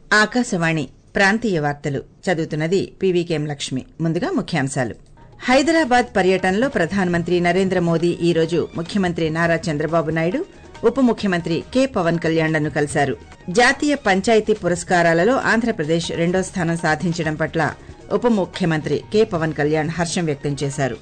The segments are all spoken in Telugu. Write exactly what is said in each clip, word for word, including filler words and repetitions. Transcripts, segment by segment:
ఆకాశవాణి ప్రాంతీయ వార్తలు చదువుతున్నది పీవీకేఎం లక్ష్మి. ముందుగా ముఖ్యాంశాలు. హైదరాబాద్ పర్యటనలో ప్రధానమంత్రి నరేంద్ర మోదీ ఈ రోజు ముఖ్యమంత్రి నారా చంద్రబాబు నాయుడు, ఉప ముఖ్యమంత్రి కె పవన్ కళ్యాణ్లను కలిశారు. జాతీయ పంచాయతీ పురస్కారాలలో ఆంధ్రప్రదేశ్ రెండో స్థానం సాధించడం పట్ల ఉప ముఖ్యమంత్రి కె పవన్ కళ్యాణ్ హర్షం వ్యక్తం చేశారు.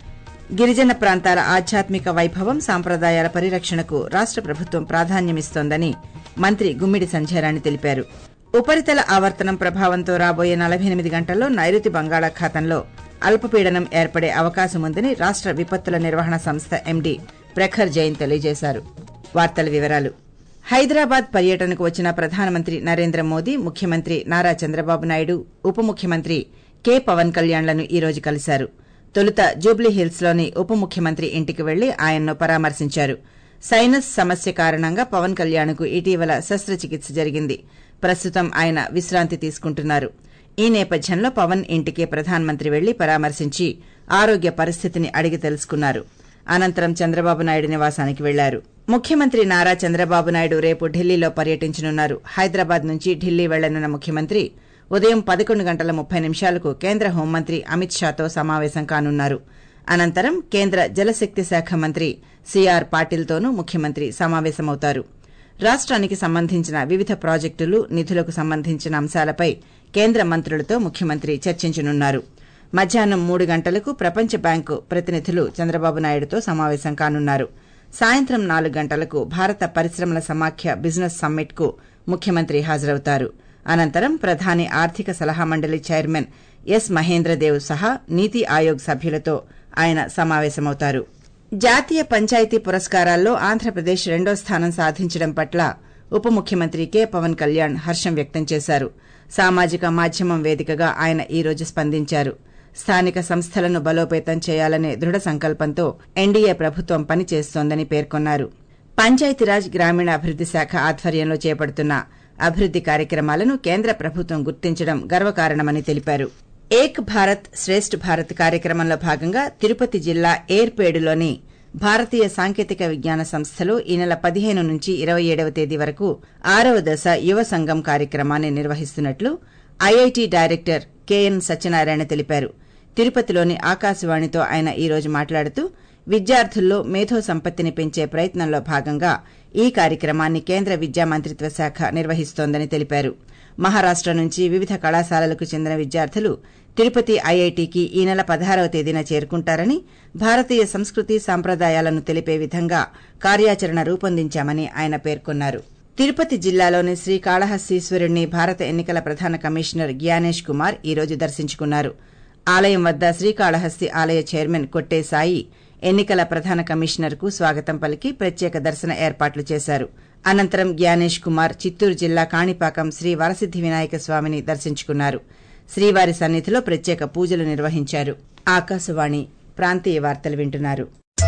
గిరిజన ప్రాంతాల ఆధ్యాత్మిక వైభవం, సాంప్రదాయాల పరిరక్షణకు రాష్ట ప్రభుత్వం ప్రాధాన్యమిస్తోందని మంత్రి గుమ్మిడి సంధ్యారాణి తెలిపారు. ఉపరితల ఆవర్తనం ప్రభావంతో రాబోయే నలభై ఎనిమిది గంటల్లో నైరుతి బంగాళాఖాతంలో అల్పపీడనం ఏర్పడే అవకాశముందని రాష్ట విపత్తుల నిర్వహణ సంస్థ ఎండీ ప్రఖర్ జైన్ తెలియజేశారు. వార్తల వివరాలు. హైదరాబాద్ పర్యటనకు వచ్చిన ప్రధానమంత్రి నరేంద్ర మోదీ ముఖ్యమంత్రి నారా చంద్రబాబు నాయుడు, ఉప ముఖ్యమంత్రి కె పవన్ కళ్యాణ్లను ఈ రోజు కలిశారు. తొలుత జూబ్లీహిల్స్లోని ఉప ముఖ్యమంత్రి ఇంటికి వెళ్లి ఆయన్ను పరామర్శించారు. సైనస్ సమస్య కారణంగా పవన్ కళ్యాణ్కు ఇటీవల శస్త్రచికిత్స జరిగింది. ప్రస్తుతం ఆయన విశ్రాంతి తీసుకుంటున్నారు. ఈ నేపథ్యంలో పవన్ ఇంటికి ప్రధానమంత్రి వెళ్లి పరామర్శించి ఆరోగ్య పరిస్థితిని అడిగి తెలుసుకున్నారు. అనంతరం చంద్రబాబు నాయుడు నివాసానికి వెళ్లారు. ముఖ్యమంత్రి నారా చంద్రబాబు నాయుడు రేపు ఢిల్లీలో పర్యటించనున్నారు. హైదరాబాద్ నుంచి ఢిల్లీ వెళ్లనున్న ముఖ్యమంత్రి ఉదయం పదకొండు గంటల ముప్పై నిమిషాలకు కేంద్ర హోంమంత్రి అమిత్ షాతో సమావేశం కానున్నారు. అనంతరం కేంద్ర జలశక్తి శాఖ మంత్రి సీఆర్ పాటిల్తోనూ ముఖ్యమంత్రి సమావేశమవుతారు. రాష్ట్రానికి సంబంధించిన వివిధ ప్రాజెక్టులు, నిధులకు సంబంధించిన అంశాలపై కేంద్ర మంత్రులతో ముఖ్యమంత్రి చర్చించనున్నారు. మధ్యాహ్నం మూడు గంటలకు ప్రపంచ బ్యాంకు ప్రతినిధులు చంద్రబాబు నాయుడుతో సమావేశం కానున్నారు. సాయంత్రం నాలుగు గంటలకు భారత పరిశ్రమల సమాఖ్య బిజినెస్ సమ్మిట్ కు ముఖ్యమంత్రి హాజరవుతారు. అనంతరం ప్రధాని ఆర్థిక సలహా మండలి చైర్మన్ ఎస్ మహేంద్రదేవ్ సహా నీతి ఆయోగ్ సభ్యులతో ఆయన సమావేశమవుతారు. జాతీయ పంచాయతీ పురస్కారాల్లో ఆంధ్రప్రదేశ్ రెండో స్థానం సాధించడం పట్ల ఉప ముఖ్యమంత్రి కె పవన్ కళ్యాణ్ హర్షం వ్యక్తం చేశారు. సామాజిక మాధ్యమం వేదికగా ఆయన ఈ రోజు స్పందించారు. స్థానిక సంస్థలను బలోపేతం చేయాలనే దృఢ సంకల్పంతో ఎన్డీఏ ప్రభుత్వం పనిచేస్తోందని పేర్కొన్నారు. పంచాయతీరాజ్ గ్రామీణాభివృద్ది శాఖ ఆధ్వర్యంలో చేపడుతున్న అభివృద్ది కార్యక్రమాలను కేంద్ర ప్రభుత్వం గుర్తించడం గర్వకారణమని తెలిపారు. ఏక్ భారత్ శ్రేష్ఠ్ భారత్ కార్యక్రమంలో భాగంగా తిరుపతి జిల్లా ఏర్పేడులోని భారతీయ సాంకేతిక విజ్ఞాన సంస్థలో ఈ నెల పదిహేను నుంచి ఇరవై ఏడవ తేదీ వరకు ఆరవ దశ యువ సంఘం కార్యక్రమాన్ని నిర్వహిస్తున్నట్లు ఐఐటీ డైరెక్టర్ కెఎన్ సత్యనారాయణ తెలిపారు. తిరుపతిలోని ఆకాశవాణితో ఆయన ఈ రోజు మాట్లాడుతూ విద్యార్థుల్లో మేధో సంపత్తిని పెంచే ప్రయత్నంలో భాగంగా ఈ కార్యక్రమాన్ని కేంద్ర విద్యా మంత్రిత్వ శాఖ నిర్వహిస్తోందని తెలిపారు. మహారాష్ట నుంచి వివిధ కళాశాలలకు చెందిన విద్యార్థులు తిరుపతి ఐఐటీకి ఈ నెల పదహారవ తేదీన చేరుకుంటారని, భారతీయ సంస్కృతి సంప్రదాయాలను తెలిపే విధంగా కార్యాచరణ రూపొందించామని ఆయన పేర్కొన్నారు. తిరుపతి జిల్లాలోని శ్రీకాళహస్తీశ్వరుణ్ణి భారత ఎన్నికల ప్రధాన కమిషనర్ జ్ఞానేష్ కుమార్ ఈ రోజు దర్శించుకున్నారు. ఆలయం వద్ద శ్రీకాళహస్తి ఆలయ చైర్మన్ కొట్టే సాయి ఎన్నికల ప్రధాన కమిషనర్ కు స్వాగతం పలికి ప్రత్యేక దర్శన ఏర్పాట్లు చేశారు. అనంతరం జ్ఞానేష్ కుమార్ చిత్తూరు జిల్లా కాణిపాకం శ్రీ వరసిద్ది వినాయక స్వామిని దర్శించుకున్నారు. శ్రీవారి సన్నిధిలో ప్రత్యేక పూజలు నిర్వహించారు. ఆకాశవాణి ప్రాంతీయ వార్తలు వింటున్నారు.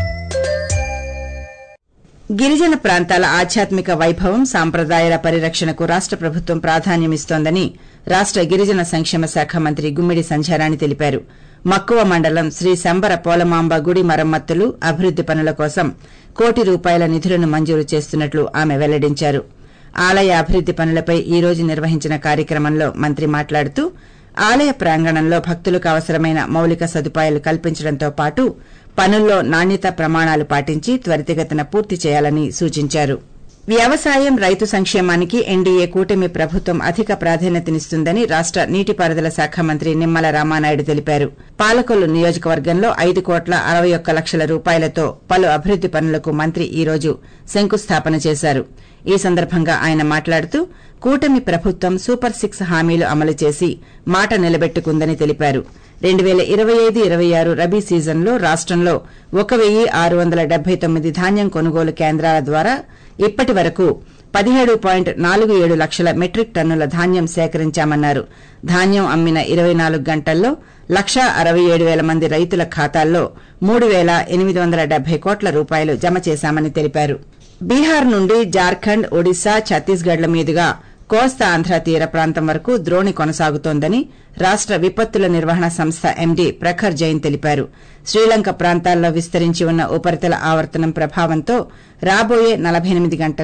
గిరిజన ప్రాంతాల ఆధ్యాత్మిక వైభవం, సాంప్రదాయాల పరిరక్షణకు రాష్ట ప్రభుత్వం ప్రాధాన్యమిస్తోందని రాష్ట గిరిజన సంక్షేమ శాఖ మంత్రి గుమ్మిడి సంధ్యారాణి తెలిపారు. మక్కువ మండలం శ్రీ శంబర పోలమాంబ గుడి మరమ్మతులు, అభివృద్ది పనుల కోసం కోటి రూపాయల నిధులను మంజూరు చేస్తున్నట్లు ఆమె వెల్లడించారు. ఆలయ అభివృద్ది పనులపై ఈ రోజు నిర్వహించిన కార్యక్రమంలో మంత్రి మాట్లాడుతూ ఆలయ ప్రాంగణంలో భక్తులకు అవసరమైన మౌలిక సదుపాయాలు కల్పించడంతో పాటు పనుల్లో నాణ్యత ప్రమాణాలు పాటించి త్వరితగతిన పూర్తి చేయాలని సూచించారు. వ్యవసాయం, రైతు సంక్షేమానికి ఎన్డీఏ కూటమి ప్రభుత్వం అధిక ప్రాధాన్యతనిస్తుందని రాష్ట నీటిపారుదల శాఖ మంత్రి నిమ్మల రామానాయుడు తెలిపారు. పాలకొల్లు నియోజకవర్గంలో ఐదు కోట్ల అరవై ఒక్క లక్షల రూపాయలతో పలు అభివృద్ది పనులకు మంత్రి ఈ రోజు శంకుస్థాపన చేశారు. ఈ సందర్భంగా ఆయన మాట్లాడుతూ కూటమి ప్రభుత్వం సూపర్ సిక్స్ హామీలు అమలు చేసి మాట నిలబెట్టుకుందని తెలిపారు. రెండు పేల ఇరవై ఐదు ఇరవై ఆరు రబీ సీజన్లో రాష్టంలో ఒక వెయ్యి ఆరు వందల డెబ్బై తొమ్మిది ధాన్యం కొనుగోలు కేంద్రాల ద్వారా ఇప్పటి వరకు పదిహేడు పాయింట్ నాలుగు ఏడు లక్షల మెట్రిక్ టన్నుల ధాన్యం సేకరించామన్నారు. ధాన్యం అమ్మిన ఇరవై నాలుగు గంటల్లో లక్షా అరవై ఏడు పేల మంది రైతుల ఖాతాల్లో మూడు పేల ఎనిమిది వందల డెబ్బై కోట్ల రూపాయలు జమ చేశామని తెలిపారు. బీహార్ నుండి జార్ఖండ్, ఒడిశా, ఛత్తీస్గఢ్ల మీదుగా కోస్తా ఆంధ్ర తీర ప్రాంతం వరకు ద్రోణి కొనసాగుతోందని రాష్ట విపత్తుల నిర్వహణ సంస్థ ఎండీ ప్రఖర్ జైన్ తెలిపారు. శ్రీలంక ప్రాంతాల్లో విస్తరించి ఉన్న ఉపరితల ఆవర్తనం ప్రభావంతో రాబోయే నలభై ఎనిమిది గంటల్లో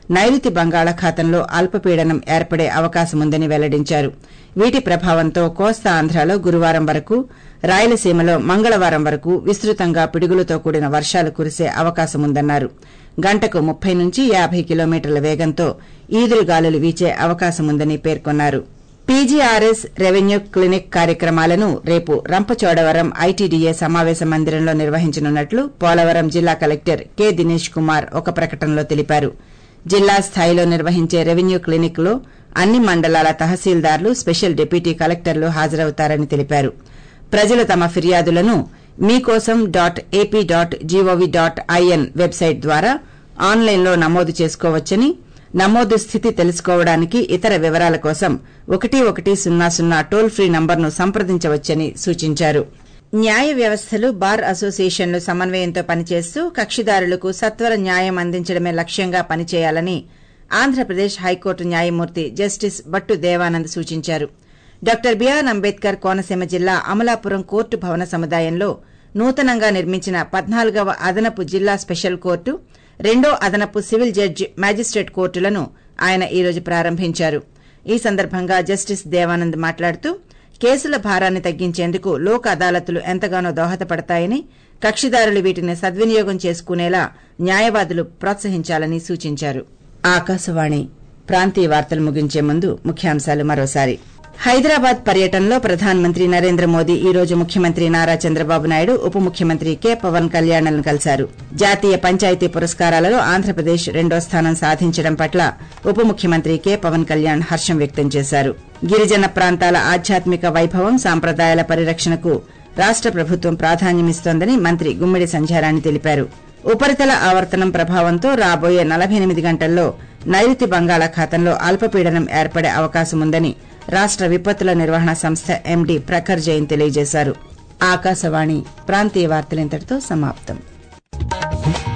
నైరుతి బంగాళాఖాతంలో అల్పపీడనం ఏర్పడే అవకాశముందని వెల్లడించారు. వీటి ప్రభావంతో కోస్తా ఆంధ్రాలో గురువారం వరకు, రాయలసీమలో మంగళవారం వరకు విస్తృతంగా పిడుగులతో కూడిన వర్షాలు కురిసే అవకాశముందన్నారు. గంటకు ముప్పై నుంచి యాభై కిలోమీటర్ల వేగంతో ఈదురుగాలులు వీచే అవకాశముందని పేర్కొన్నారు. పీజీఆర్ఎస్ రెవెన్యూ క్లినిక్ కార్యక్రమాలను రేపు రంపచోడవరం ఐటీడీఏ సమావేశ మందిరంలో నిర్వహించనున్నట్లు పోలవరం జిల్లా కలెక్టర్ కె దినేష్ కుమార్ ఒక ప్రకటనలో తెలిపారు. జిల్లా స్థాయిలో నిర్వహించే రెవెన్యూ క్లినిక్ లో అన్ని మండలాల తహసీల్దార్లు, స్పెషల్ డిప్యూటీ కలెక్టర్లు హాజరవుతారని తెలిపారు. ప్రజలు తమ ఫిర్యాదులను Meekosam dot AP dot GOV dot IN website ద్వారా ఆన్లైన్లో నమోదు చేసుకోవచ్చని, నమోదు స్థితి తెలుసుకోవడానికి ఇతర వివరాల కోసం ఒకటి ఒకటి సున్నా సున్నా టోల్ ఫ్రీ నంబర్ను సంప్రదించవచ్చని సూచించారు. న్యాయ వ్యవస్థలు, బార్ అసోసియేషన్లు సమన్వయంతో పనిచేస్తూ కక్షిదారులకు సత్వర న్యాయం అందించడమే లక్ష్యంగా పనిచేయాలని ఆంధ్రప్రదేశ్ హైకోర్టు న్యాయమూర్తి జస్టిస్ భట్టు దేవానంద్ సూచించారు. డాక్టర్ బిఆర్ అంబేద్కర్ కోనసీమ జిల్లా అమలాపురం కోర్టు భవన సముదాయంలో నూతనంగా నిర్మించిన పద్నాలుగవ అదనపు జిల్లా స్పెషల్ కోర్టు, రెండో అదనపు సివిల్ జడ్జి మ్యాజిస్ట్రేట్ కోర్టులను ఆయన ఈరోజు ప్రారంభించారు. ఈ సందర్భంగా జస్టిస్ దేవానంద్ మాట్లాడుతూ కేసుల భారాన్ని తగ్గించేందుకు లోక్ అదాలతులు ఎంతగానో దోహదపడతాయని, కక్షిదారులు వీటిని సద్వినియోగం చేసుకునేలా న్యాయవాదులు ప్రోత్సహించాలని సూచించారు. ఆకాశవాణి ప్రాంతీయ వార్తలు ముగించే ముందు ముఖ్యాంశాలు మరోసారి. హైదరాబాద్ పర్యటనలో ప్రధానమంత్రి నరేంద్ర మోదీ ఈ రోజు ముఖ్యమంత్రి నారా చంద్రబాబు నాయుడు, ఉప ముఖ్యమంత్రి కె పవన్ కళ్యాణ్లను కలిశారు. జాతీయ పంచాయతీ పురస్కారాలలో ఆంధ్రప్రదేశ్ రెండో స్థానం సాధించడం పట్ల ఉప ముఖ్యమంత్రి కె పవన్ కళ్యాణ్ హర్షం వ్యక్తం చేశారు. గిరిజన ప్రాంతాల ఆధ్యాత్మిక వైభవం, సాంప్రదాయాల పరిరక్షణకు రాష్ట ప్రభుత్వం ప్రాధాన్యమిస్తోందని మంత్రి గుమ్మిడి సంధ్యారాణి తెలిపారు. ఉపరితల ఆవర్తనం ప్రభావంతో రాబోయే నలభై ఎనిమిది గంటల్లో నైరుతి బంగాళాఖాతంలో అల్పపీడనం ఏర్పడే అవకాశముందని రాష్ట విపత్తుల నిర్వహణ సంస్థ ఎండీ ప్రఖర్ జైన్ తెలియజేశారు. ఆకాశవాణి ప్రాంతీయ వార్తలింతటితో సమాప్తం.